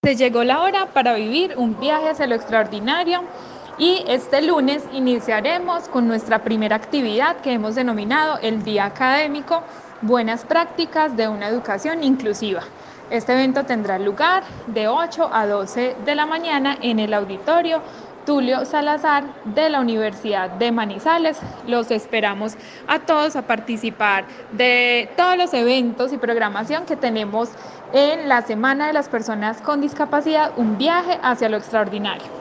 Se llegó la hora para vivir un viaje hacia lo extraordinario y este lunes iniciaremos con nuestra primera actividad que hemos denominado el Día Académico Buenas Prácticas de una Educación Inclusiva. Este evento tendrá lugar de 8 a 12 de la mañana en el auditorio Tulio Salazar de la Universidad de Manizales. Los esperamos a todos a participar de todos los eventos y programación que tenemos en la Semana de las Personas con Discapacidad, un viaje hacia lo extraordinario.